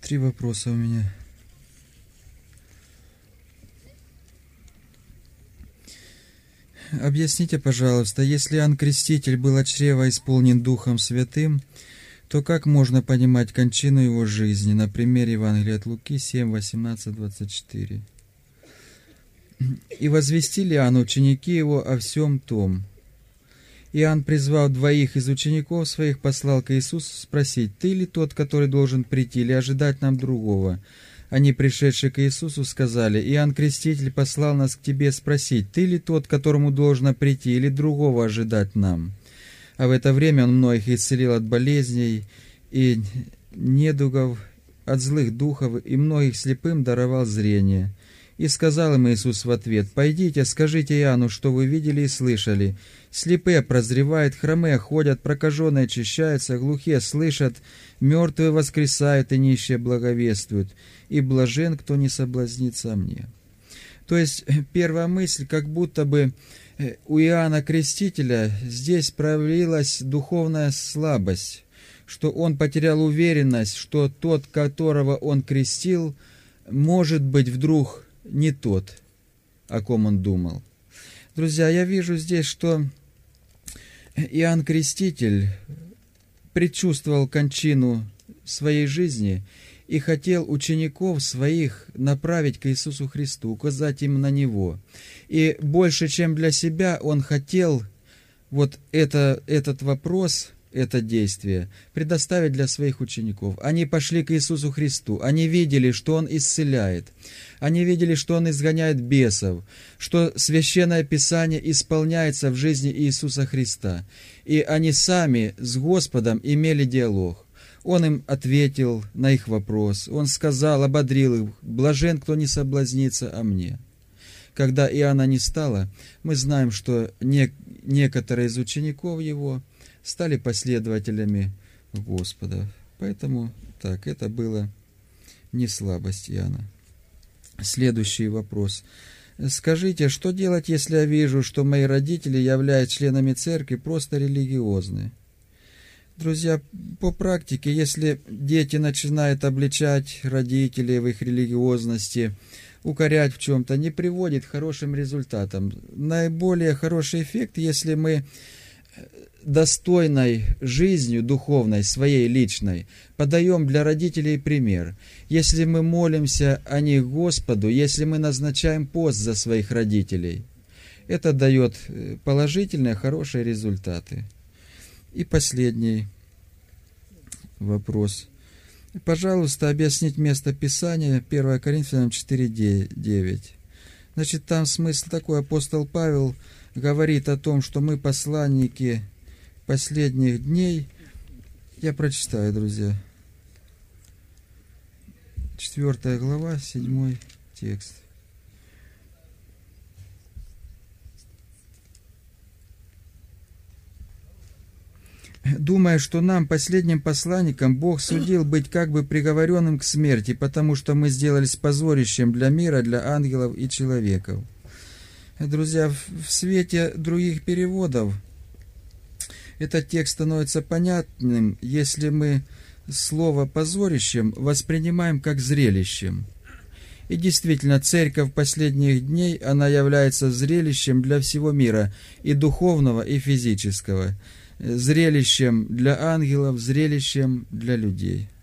3 вопроса у меня. Объясните, пожалуйста, если Иоанн Креститель был от чрева исполнен Духом Святым, то как можно понимать кончину его жизни на примере Евангелия от Луки 7, 18, 24? «И возвестили Иоанну ученики его о всем том. Иоанн, призвав 2 из учеников своих, послал к Иисусу спросить: «Ты ли тот, который должен прийти, или ожидать нам другого?» Они, пришедшие к Иисусу, сказали: «Иоанн Креститель послал нас к тебе спросить: ты ли тот, которому должно прийти, или другого ожидать нам?» А в это время он многих исцелил от болезней и недугов, от злых духов, и многих слепым даровал зрение. И сказал им Иисус в ответ: «Пойдите, скажите Иоанну, что вы видели и слышали. Слепые прозревают, хромые ходят, прокаженные очищаются, глухие слышат, мертвые воскресают и нищие благовествуют, и блажен, кто не соблазнится мне». То есть, первая мысль, как будто бы у Иоанна Крестителя здесь проявилась духовная слабость, что он потерял уверенность, что тот, которого он крестил, может быть вдруг не тот, о ком он думал. Друзья, я вижу здесь, что Иоанн Креститель предчувствовал кончину своей жизни и хотел учеников своих направить к Иисусу Христу, указать им на Него. И больше, чем для себя, он хотел вот этот вопрос, это действие предоставить для своих учеников. Они пошли к Иисусу Христу, они видели, что Он исцеляет, они видели, что Он изгоняет бесов, что Священное Писание исполняется в жизни Иисуса Христа. И они сами с Господом имели диалог. Он им ответил на их вопрос, Он сказал, ободрил их: «Блажен, кто не соблазнится о мне». Когда Иоанна не стало, мы знаем, что некоторые из учеников его стали последователями Господа. Поэтому так, это было не слабость Иоанна. Следующий вопрос. Скажите, что делать, если я вижу, что мои родители являются членами церкви, просто религиозны? Друзья, по практике, если дети начинают обличать родителей в их религиозности, укорять в чем-то, не приводит к хорошим результатам. Наиболее хороший эффект, если мы достойной жизнью духовной, своей личной, подаем для родителей пример. Если мы молимся о них Господу, если мы назначаем пост за своих родителей, это дает положительные, хорошие результаты. И последний вопрос. Пожалуйста, объяснить место Писания 1 Коринфянам 4:9. Значит, там смысл такой: апостол Павел говорит о том, что мы посланники последних дней. Я прочитаю, друзья. 4 глава, 7 текст. Думая, что нам, последним посланникам, Бог судил быть как бы приговоренным к смерти, потому что мы сделались позорищем для мира, для ангелов и человеков. Друзья, в свете других переводов этот текст становится понятным, если мы слово «позорищем» воспринимаем как зрелищем. И действительно, церковь последних дней, она является зрелищем для всего мира, и духовного, и физического. Зрелищем для ангелов, зрелищем для людей.